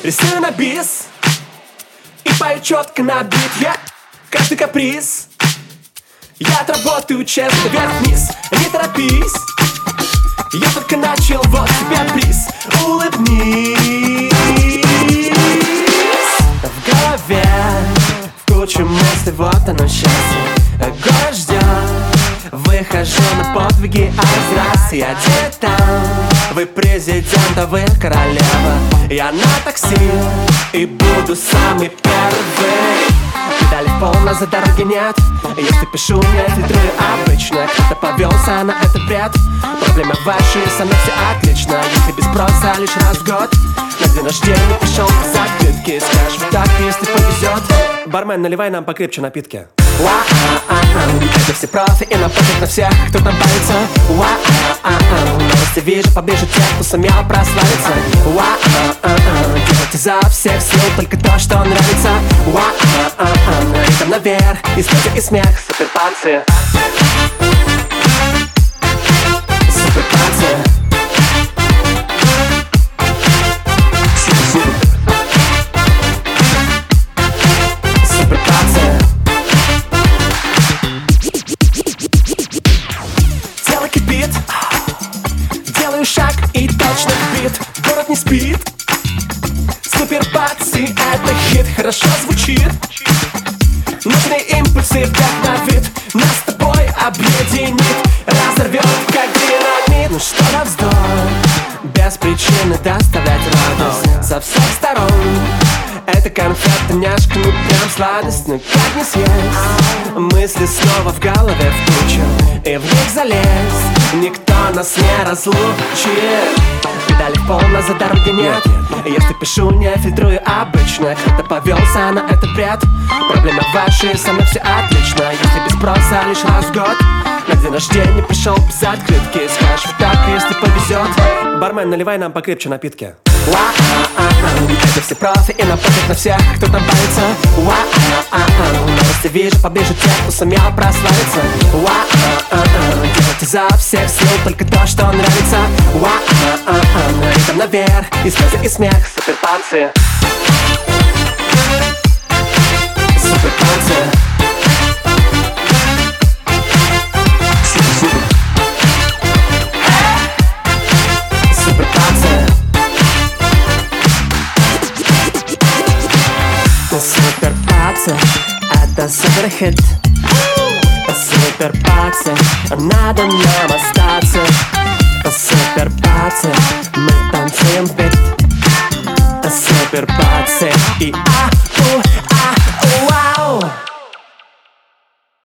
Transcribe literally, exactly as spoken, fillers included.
Рисую на бис и пою четко на бит. Я каждый каприз, я отработаю честно вверх-вниз. Не торопись, я только начал, вот тебе приз. Улыбнись. В голове в кучу мыслей, вот оно счастье. Город ждет, выхожу на подвиги один раз. Я где там? Вы президент, а вы королева. Я на такси и буду самый первый. Педали в пол, назад дороги нет. Если пишу, не фильтрую обычно. Кто-то повелся на это бред. Проблемы ваши, со мной все отлично. Если без спроса лишь раз в год на день рождения пришел без открытки. Скажешь вот так, если повезет. Бармен, наливай нам покрепче напитки. Это все профи и напротив на всех, кто там парится. Если вижу поближе тех, кто сумел прославиться. Делайте за всех сил только то, что нравится. Ритм наверх, и слезы, и смех. Суперпанцы. Суперпанцы. Делаю шаг и точно бит. Город не спит. Суперпацы, это хит. Хорошо звучит. Нужные импульсы вдохновит. Нас с тобой объединит. Разорвет, как динамит. Ну что за вздор? Без причины доставлять радость со всех сторон. Это конфеты, няшка, ну прям сладость. Ну как не съесть? Мысли снова в голове в кучу, и в них залезть никто нас не разлучит. Педали в пол, назад дороги нет. Если пишу, не фильтрую обычно. Кто-то повелся на этот бред. Проблемы ваши, со мной все отлично. Если без спроса лишь раз в год на день рождения пришел без открытки. Скажешь вот так, если повезет. Бармен, наливай нам покрепче напитки. Это все профи и напротив на всех, кто там парится. Если вижу поближе тех, кто сумел прославиться. Делайте за всех сил только то, что нравится. Ритм наверх, и слезы, и смех. Суперпанцы. Суперпанцы. Суперпацы, это суперхит. Суперпацы, надо нам остаться. Суперпацы, мы танцуем в бит. Суперпацы, и а